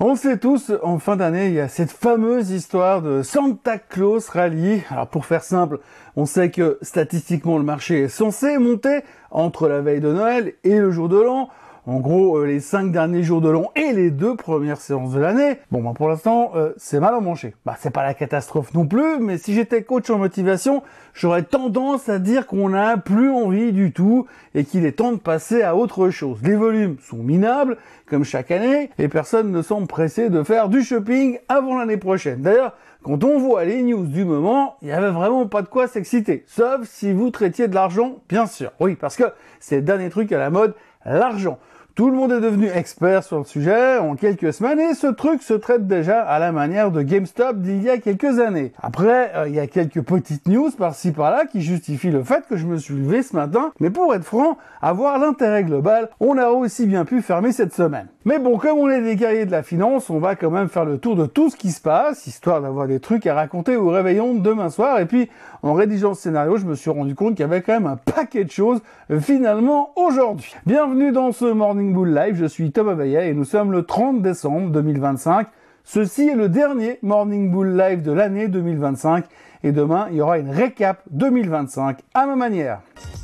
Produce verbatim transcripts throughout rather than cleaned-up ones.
On le sait tous, en fin d'année, il y a cette fameuse histoire de Santa Claus Rally. Alors pour faire simple, on sait que statistiquement le marché est censé monter entre la veille de Noël et le jour de l'an. En gros, euh, les cinq derniers jours de l'an et les deux premières séances de l'année. Bon, bah pour l'instant, euh, c'est mal emmanché. Bah, c'est pas la catastrophe non plus, mais si j'étais coach en motivation, j'aurais tendance à dire qu'on n'a plus envie du tout et qu'il est temps de passer à autre chose. Les volumes sont minables, comme chaque année, et personne ne semble pressé de faire du shopping avant l'année prochaine. D'ailleurs, quand on voit les news du moment, il n'y avait vraiment pas de quoi s'exciter. Sauf si vous traitiez de l'argent, bien sûr. Oui, parce que c'est le dernier truc à la mode, l'argent. Tout le monde est devenu expert sur le sujet en quelques semaines et ce truc se traite déjà à la manière de GameStop d'il y a quelques années. Après, euh, il y a quelques petites news par-ci par-là qui justifient le fait que je me suis levé ce matin. Mais pour être franc, avoir l'intérêt global, on a aussi bien pu fermer cette semaine. Mais bon, comme on est des guerriers de la finance, on va quand même faire le tour de tout ce qui se passe, histoire d'avoir des trucs à raconter au réveillon de demain soir. Et puis, en rédigeant ce scénario, je me suis rendu compte qu'il y avait quand même un paquet de choses euh, finalement aujourd'hui. Bienvenue dans ce Morning Bull Live, je suis Thomas Baillet et nous sommes le trente décembre deux mille vingt-cinq. Ceci est le dernier Morning Bull Live de l'année deux mille vingt-cinq et demain, il y aura une récap deux mille vingt-cinq à ma manière.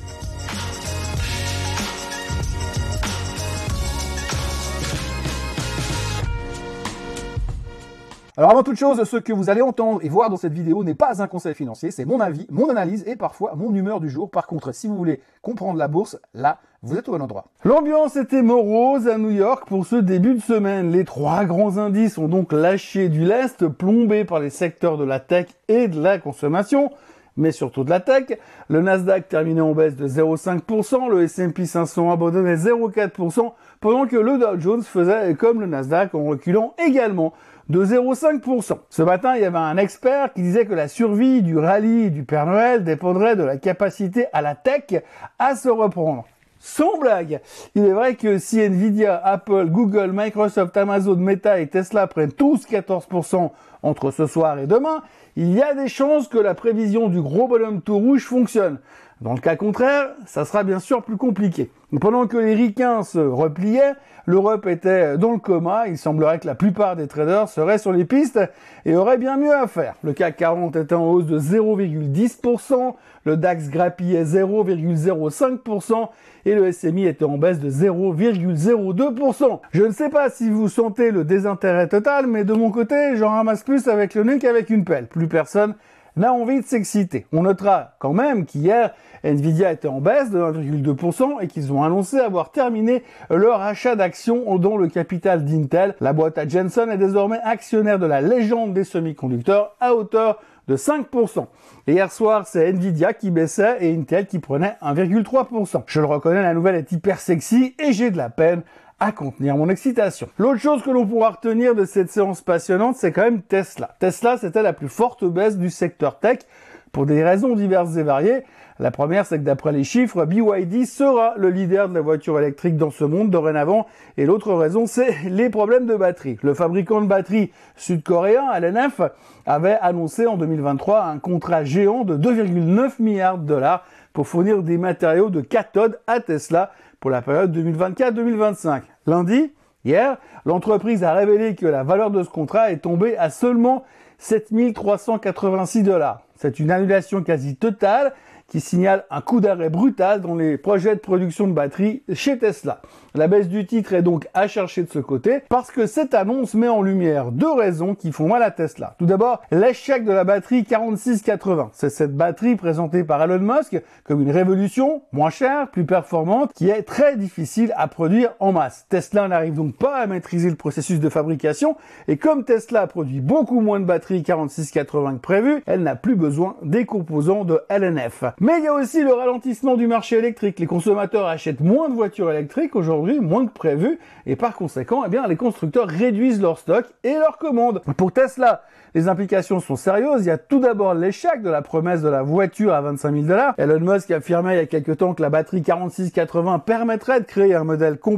Alors avant toute chose, ce que vous allez entendre et voir dans cette vidéo n'est pas un conseil financier, c'est mon avis, mon analyse et parfois mon humeur du jour. Par contre, si vous voulez comprendre la bourse, là, vous êtes au bon endroit. L'ambiance était morose à New York pour ce début de semaine. Les trois grands indices ont donc lâché du lest, plombés par les secteurs de la tech et de la consommation, mais surtout de la tech. Le Nasdaq terminait en baisse de zéro virgule cinq pour cent, le S and P cinq cents abandonnait zéro virgule quatre pour cent, pendant que le Dow Jones faisait comme le Nasdaq en reculant également de zéro virgule cinq pour cent. Ce matin, il y avait un expert qui disait que la survie du rallye du Père Noël dépendrait de la capacité à la tech à se reprendre. Sans blague, il est vrai que si Nvidia, Apple, Google, Microsoft, Amazon, Meta et Tesla prennent tous quatorze pour cent entre ce soir et demain, il y a des chances que la prévision du gros bonhomme tout rouge fonctionne. Dans le cas contraire, ça sera bien sûr plus compliqué. Pendant que les ricains se repliaient, l'Europe était dans le coma. Il semblerait que la plupart des traders seraient sur les pistes et auraient bien mieux à faire. Le C A C quarante était en hausse de zéro virgule dix pour cent, le DAX grappillait zéro virgule zéro cinq pour cent et le S M I était en baisse de zéro virgule zéro deux pour cent. Je ne sais pas si vous sentez le désintérêt total, mais de mon côté, j'en ramasse plus avec le nez qu'avec une pelle. Plus personne n'a envie de s'exciter. On notera quand même qu'hier, Nvidia était en baisse de un virgule deux pour cent et qu'ils ont annoncé avoir terminé leur achat d'actions dans le capital d'Intel. La boîte à Jensen est désormais actionnaire de la légende des semi-conducteurs à hauteur de cinq pour cent. Et hier soir, c'est Nvidia qui baissait et Intel qui prenait un virgule trois pour cent. Je le reconnais, la nouvelle est hyper sexy et j'ai de la peine à contenir mon excitation. L'autre chose que l'on pourra retenir de cette séance passionnante, c'est quand même Tesla. Tesla, c'était la plus forte baisse du secteur tech pour des raisons diverses et variées. La première, c'est que d'après les chiffres, B Y D sera le leader de la voiture électrique dans ce monde dorénavant. Et l'autre raison, c'est les problèmes de batterie. Le fabricant de batteries sud-coréen, L N F, avait annoncé en deux mille vingt-trois un contrat géant de deux virgule neuf milliards de dollars pour fournir des matériaux de cathode à Tesla pour la période deux mille vingt-quatre deux mille vingt-cinq. Lundi, hier, l'entreprise a révélé que la valeur de ce contrat est tombée à seulement sept mille trois cent quatre-vingt-six dollars. C'est une annulation quasi totale qui signale un coup d'arrêt brutal dans les projets de production de batteries chez Tesla. La baisse du titre est donc à chercher de ce côté parce que cette annonce met en lumière deux raisons qui font mal à Tesla. Tout d'abord, l'échec de la batterie quarante-six quatre-vingts. C'est cette batterie présentée par Elon Musk comme une révolution, moins chère, plus performante, qui est très difficile à produire en masse. Tesla n'arrive donc pas à maîtriser le processus de fabrication et comme Tesla produit beaucoup moins de batteries quarante-six quatre-vingts que prévu, elle n'a plus besoin des composants de L N F. Mais il y a aussi le ralentissement du marché électrique. Les consommateurs achètent moins de voitures électriques aujourd'hui, moins que prévu, et par conséquent, eh bien, les constructeurs réduisent leur stock et leurs commandes. Pour Tesla, les implications sont sérieuses. Il y a tout d'abord l'échec de la promesse de la voiture à vingt-cinq mille dollars. Elon Musk affirmait il y a quelques temps que la batterie quarante-six quatre-vingts permettrait de créer un modèle compact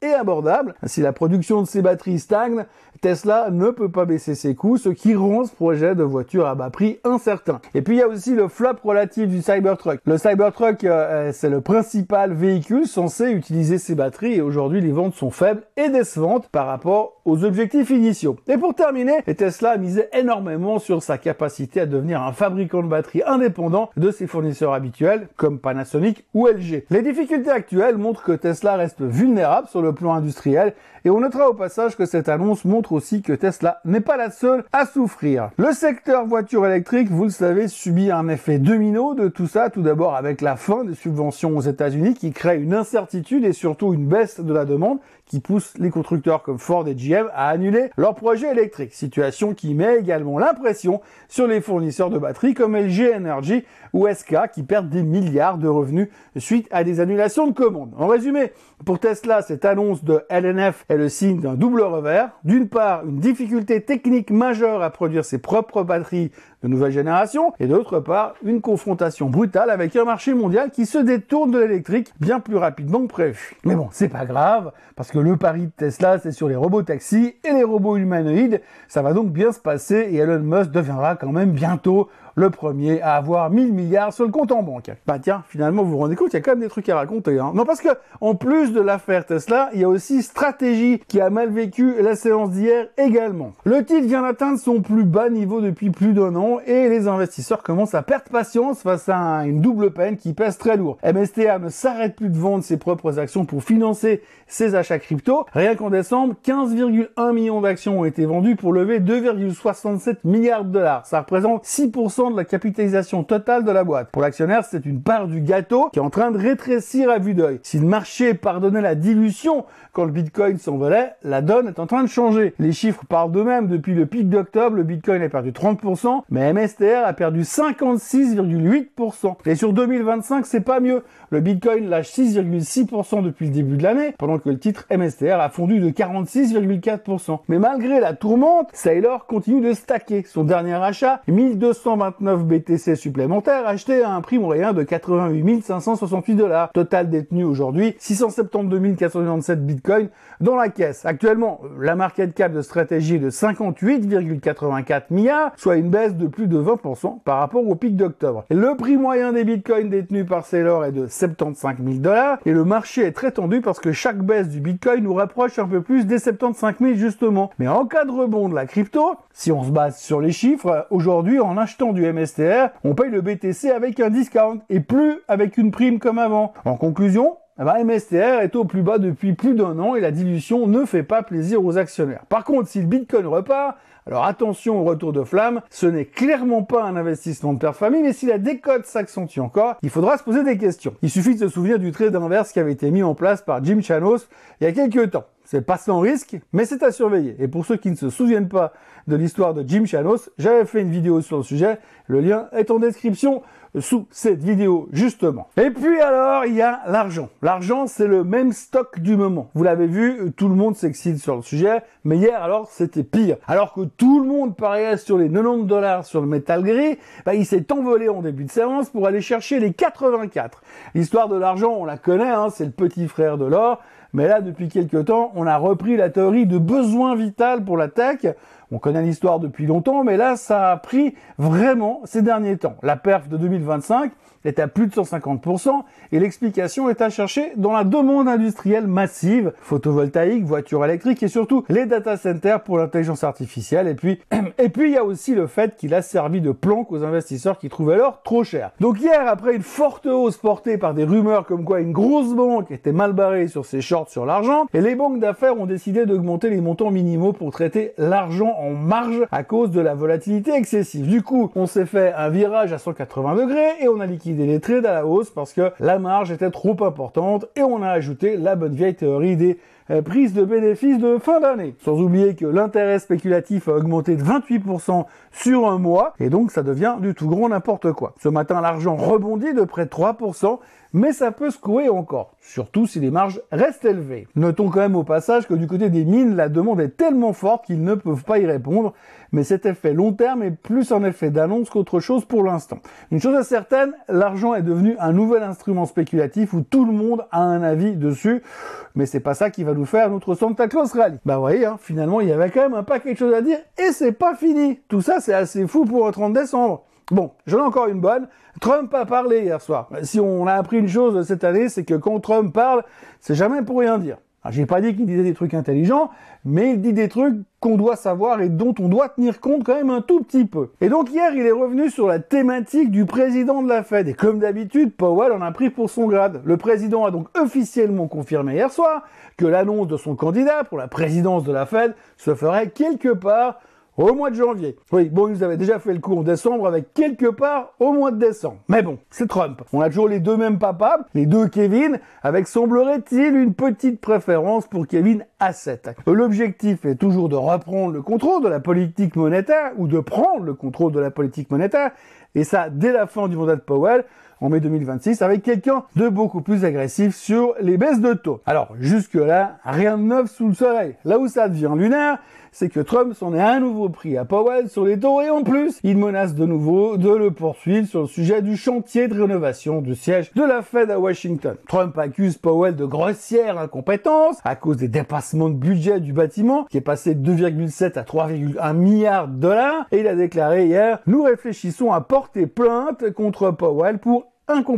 et abordable. Si la production de ces batteries stagne, Tesla ne peut pas baisser ses coûts, ce qui rend ce projet de voiture à bas prix incertain. Et puis il y a aussi le flop relatif du Cybertruck. Le Cybertruck, euh, c'est le principal véhicule censé utiliser ces batteries et aujourd'hui les ventes sont faibles et décevantes par rapport aux objectifs initiaux. Et pour terminer, Tesla misait énormément sur sa capacité à devenir un fabricant de batteries indépendant de ses fournisseurs habituels comme Panasonic ou L G. Les difficultés actuelles montrent que Tesla reste vulnérable sur le plan industriel et on notera au passage que cette annonce montre aussi que Tesla n'est pas la seule à souffrir. Le secteur voiture électrique, vous le savez, subit un effet domino de tout ça, tout d'abord avec la fin des subventions aux États-Unis qui crée une incertitude et surtout une baisse de la demande qui pousse les constructeurs comme Ford et G M à annuler leurs projets électriques. Situation qui met également l'impression sur les fournisseurs de batteries comme L G Energy ou S K qui perdent des milliards de revenus suite à des annulations de commandes. En résumé, pour Tesla, cette annonce de L N F est le signe d'un double revers. D'une part, une difficulté technique majeure à produire ses propres batteries de nouvelle génération et d'autre part, une confrontation brutale avec un marché mondial qui se détourne de l'électrique bien plus rapidement que prévu. Mais bon, c'est pas grave parce que le pari de Tesla, c'est sur les robots taxis et les robots humanoïdes. Ça va donc bien se passer et Elon Musk deviendra quand même bientôt le premier à avoir mille milliards sur le compte en banque. Bah tiens, finalement, vous vous rendez compte, il y a quand même des trucs à raconter. Hein. Non, parce que en plus de l'affaire Tesla, il y a aussi Stratégie qui a mal vécu la séance d'hier également. Le titre vient d'atteindre son plus bas niveau depuis plus d'un an et les investisseurs commencent à perdre patience face à une double peine qui pèse très lourd. M S T R ne s'arrête plus de vendre ses propres actions pour financer ses achats crypto. Rien qu'en décembre, quinze virgule un millions d'actions ont été vendues pour lever deux virgule soixante-sept milliards de dollars. Ça représente six pour cent de la capitalisation totale de la boîte. Pour l'actionnaire, c'est une part du gâteau qui est en train de rétrécir à vue d'œil. Si le marché pardonnait la dilution quand le Bitcoin s'envolait, la donne est en train de changer. Les chiffres parlent d'eux-mêmes. Depuis le pic d'octobre, le Bitcoin a perdu trente pour cent, mais M S T R a perdu cinquante-six virgule huit pour cent. Et sur deux mille vingt-cinq, c'est pas mieux. Le Bitcoin lâche six virgule six pour cent depuis le début de l'année, pendant que le titre M S T R a fondu de quarante-six virgule quatre pour cent. Mais malgré la tourmente, Saylor continue de stacker. Son dernier achat, mille deux cent vingt-neuf B T C supplémentaires, achetés à un prix moyen de quatre-vingt-huit mille cinq cent soixante-huit dollars. Total détenu aujourd'hui, six cent soixante-douze mille quatre cent quatre-vingt-dix-sept Bitcoin dans la caisse. Actuellement, la market cap de Stratégie est de cinquante-huit virgule quatre-vingt-quatre milliards, soit une baisse de plus de vingt pour cent par rapport au pic d'octobre. Le prix moyen des Bitcoins détenus par Saylor est de soixante-quinze mille dollars et le marché est très tendu parce que chaque baisse du Bitcoin nous rapproche un peu plus des soixante-quinze mille justement. Mais en cas de rebond de la crypto, si on se base sur les chiffres, aujourd'hui en achetant du M S T R, on paye le B T C avec un discount et plus avec une prime comme avant. En conclusion, eh ben, M S T R est au plus bas depuis plus d'un an et la dilution ne fait pas plaisir aux actionnaires. Par contre, si le Bitcoin repart, alors attention au retour de flamme, ce n'est clairement pas un investissement de père famille, mais si la décote s'accentue encore, il faudra se poser des questions. Il suffit de se souvenir du trade inverse qui avait été mis en place par Jim Chanos il y a quelques temps. C'est pas sans risque, mais c'est à surveiller. Et pour ceux qui ne se souviennent pas de l'histoire de Jim Chanos, j'avais fait une vidéo sur le sujet. Le lien est en description sous cette vidéo, justement. Et puis alors, il y a l'argent. L'argent, c'est le même stock du moment. Vous l'avez vu, tout le monde s'excite sur le sujet, mais hier, alors, c'était pire. Alors que tout le monde pariait sur les quatre-vingt-dix dollars sur le métal gris, bah, il s'est envolé en début de séance pour aller chercher les quatre-vingt-quatre. L'histoire de l'argent, on la connaît, hein, c'est le petit frère de l'or. Mais là, depuis quelques temps, on a repris la théorie de besoin vital pour la tech. On connaît l'histoire depuis longtemps, mais là, ça a pris vraiment ces derniers temps. La perf de deux mille vingt-cinq est à plus de cent cinquante pour cent et l'explication est à chercher dans la demande industrielle massive, photovoltaïque, voitures électriques et surtout les data centers pour l'intelligence artificielle. Et puis, et puis, il y a aussi le fait qu'il a servi de planque aux investisseurs qui trouvaient l'or trop cher. Donc hier, après une forte hausse portée par des rumeurs comme quoi une grosse banque était mal barrée sur ses shorts sur l'argent, et les banques d'affaires ont décidé d'augmenter les montants minimaux pour traiter l'argent en marge à cause de la volatilité excessive. Du coup, on s'est fait un virage à cent quatre-vingts degrés et on a liquidé les trades à la hausse parce que la marge était trop importante et on a ajouté la bonne vieille théorie des euh, prises de bénéfices de fin d'année. Sans oublier que l'intérêt spéculatif a augmenté de vingt-huit pour cent sur un mois et donc ça devient du tout gros n'importe quoi. Ce matin, l'argent rebondit de près de trois pour cent mais ça peut secouer encore, surtout si les marges restent élevées. Notons quand même au passage que du côté des mines, la demande est tellement forte qu'ils ne peuvent pas y répondre, mais cet effet long terme est plus un effet d'annonce qu'autre chose pour l'instant. Une chose est certaine, l'argent est devenu un nouvel instrument spéculatif où tout le monde a un avis dessus, mais c'est pas ça qui va nous faire notre Santa Claus Rally. Bah vous voyez, hein, finalement il y avait quand même un paquet de choses à dire et c'est pas fini. Tout ça c'est assez fou pour le trente décembre. Bon, j'en ai encore une bonne. Trump a parlé hier soir. Si on a appris une chose cette année, c'est que quand Trump parle, c'est jamais pour rien dire. Alors, j'ai pas dit qu'il disait des trucs intelligents, mais il dit des trucs qu'on doit savoir et dont on doit tenir compte quand même un tout petit peu. Et donc hier, il est revenu sur la thématique du président de la Fed. Et comme d'habitude, Powell en a pris pour son grade. Le président a donc officiellement confirmé hier soir que l'annonce de son candidat pour la présidence de la Fed se ferait quelque part au mois de janvier. Oui, bon, ils avaient déjà fait le coup en décembre avec quelque part au mois de décembre. Mais bon, c'est Trump. On a toujours les deux mêmes papas, les deux Kevin, avec semblerait-il une petite préférence pour Kevin Hassett. L'objectif est toujours de reprendre le contrôle de la politique monétaire, ou de prendre le contrôle de la politique monétaire, et ça dès la fin du mandat de Powell, en mai deux mille vingt-six, avec quelqu'un de beaucoup plus agressif sur les baisses de taux. Alors, jusque-là, rien de neuf sous le soleil. Là où ça devient lunaire, c'est que Trump s'en est à nouveau pris à Powell sur les taux et en plus, il menace de nouveau de le poursuivre sur le sujet du chantier de rénovation du siège de la Fed à Washington. Trump accuse Powell de grossière incompétence à cause des dépassements de budget du bâtiment qui est passé de deux virgule sept à trois virgule un milliards de dollars et il a déclaré hier « Nous réfléchissons à porter plainte contre Powell pour incompétence. »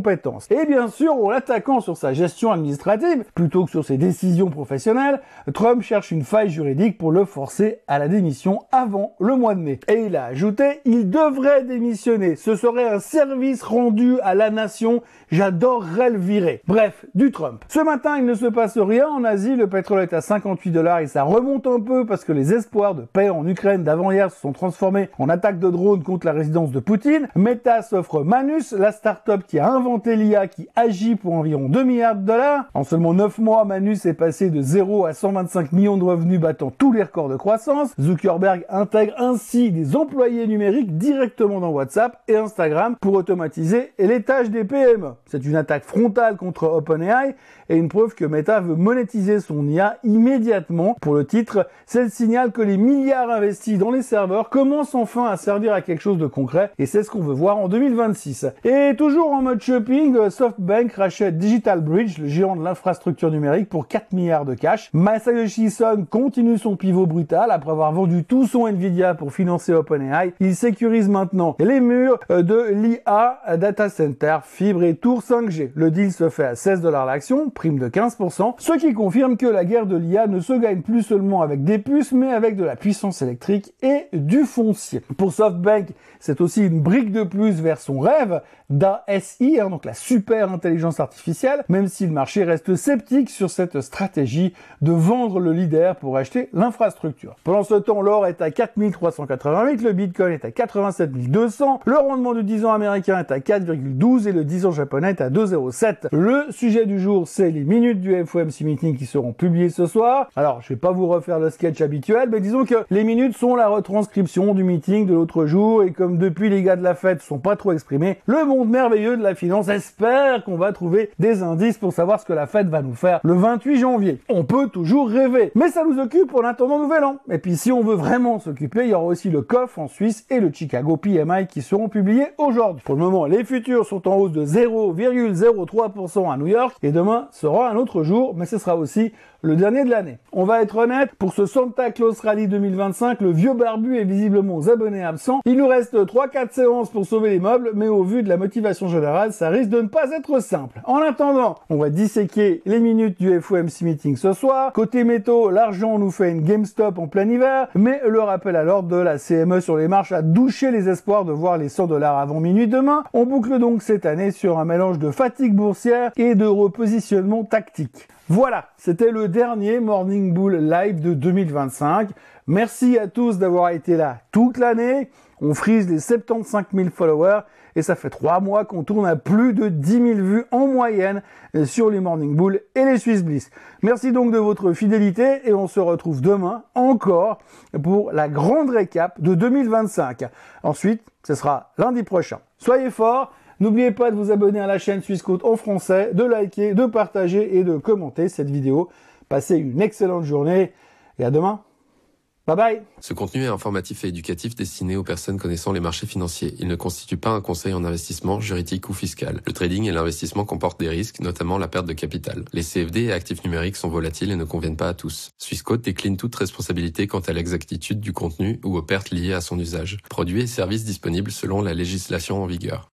Et bien sûr, en l'attaquant sur sa gestion administrative, plutôt que sur ses décisions professionnelles, Trump cherche une faille juridique pour le forcer à la démission avant le mois de mai. Et il a ajouté, il devrait démissionner. Ce serait un service rendu à la nation. J'adorerais le virer. Bref, du Trump. Ce matin, il ne se passe rien en Asie. Le pétrole est à cinquante-huit dollars et ça remonte un peu parce que les espoirs de paix en Ukraine d'avant-hier se sont transformés en attaque de drones contre la résidence de Poutine. Meta s'offre Manus, la start-up qui a inventé l'I A qui agit pour environ deux milliards de dollars. En seulement neuf mois, Manus est passé de zéro à cent vingt-cinq millions de revenus, battant tous les records de croissance. Zuckerberg intègre ainsi des employés numériques directement dans WhatsApp et Instagram pour automatiser les tâches des P M E. C'est une attaque frontale contre OpenAI et une preuve que Meta veut monétiser son I A immédiatement. Pour le titre, c'est le signal que les milliards investis dans les serveurs commencent enfin à servir à quelque chose de concret et c'est ce qu'on veut voir en deux mille vingt-six. Et toujours en mode shopping, SoftBank rachète Digital Bridge, le géant de l'infrastructure numérique, pour quatre milliards de cash. Masayoshi Son continue son pivot brutal après avoir vendu tout son Nvidia pour financer OpenAI. Il sécurise maintenant les murs de l'I A Data Center, fibre et tour cinq G. Le deal se fait à seize dollars l'action, prime de quinze pour cent, ce qui confirme que la guerre de l'I A ne se gagne plus seulement avec des puces, mais avec de la puissance électrique et du foncier. Pour SoftBank, c'est aussi une brique de plus vers son rêve d'A S I, hein, donc la super intelligence artificielle, même si le marché reste sceptique sur cette stratégie de vendre le leader pour acheter l'infrastructure. Pendant ce temps, l'or est à quatre mille trois cent quatre-vingt-huit, le bitcoin est à quatre-vingt-sept mille deux cents, le rendement du dix ans américain est à quatre virgule douze et le dix ans japonais est à deux virgule zéro sept. Le sujet du jour, c'est les minutes du F O M C Meeting qui seront publiées ce soir. Alors, je vais pas vous refaire le sketch habituel, mais disons que les minutes sont la retranscription du meeting de l'autre jour et comme depuis les gars de la fête sont pas trop exprimés, le monde merveilleux de la finance espère qu'on va trouver des indices pour savoir ce que la Fed va nous faire le vingt-huit janvier. On peut toujours rêver, mais ça nous occupe en attendant Nouvel An. Et puis si on veut vraiment s'occuper, il y aura aussi le C O F en Suisse et le Chicago P M I qui seront publiés aujourd'hui. Pour le moment, les futurs sont en hausse de zéro virgule zéro trois pour cent à New York et demain sera un autre jour, mais ce sera aussi le dernier de l'année. On va être honnête, pour ce Santa Claus Rally deux mille vingt-cinq, le vieux barbu est visiblement aux abonnés absents. Il nous reste trois quatre séances pour sauver les meubles, mais au vu de la motivation générale, ça risque de ne pas être simple. En attendant, on va disséquer les minutes du F O M C Meeting ce soir. Côté métaux, l'argent nous fait une GameStop en plein hiver, mais le rappel à l'ordre de la C M E sur les marches a douché les espoirs de voir les cent dollars avant minuit demain. On boucle donc cette année sur un mélange de fatigue boursière et de repositionnement tactique. Voilà, c'était le dernier Morning Bull Live de deux mille vingt-cinq. Merci à tous d'avoir été là toute l'année. On frise les soixante-quinze mille followers et ça fait trois mois qu'on tourne à plus de dix mille vues en moyenne sur les Morning Bull et les Swiss Bliss. Merci donc de votre fidélité et on se retrouve demain encore pour la grande récap de deux mille vingt-cinq. Ensuite, ce sera lundi prochain. Soyez forts, N'oubliez pas de vous abonner à la chaîne Swissquote en français, de liker, de partager et de commenter cette vidéo. Passez une excellente journée et à demain. Bye bye. Ce contenu est informatif et éducatif destiné aux personnes connaissant les marchés financiers. Il ne constitue pas un conseil en investissement, juridique ou fiscal. Le trading et l'investissement comportent des risques, notamment la perte de capital. Les C F D et actifs numériques sont volatiles et ne conviennent pas à tous. Swissquote décline toute responsabilité quant à l'exactitude du contenu ou aux pertes liées à son usage. Produits et services disponibles selon la législation en vigueur.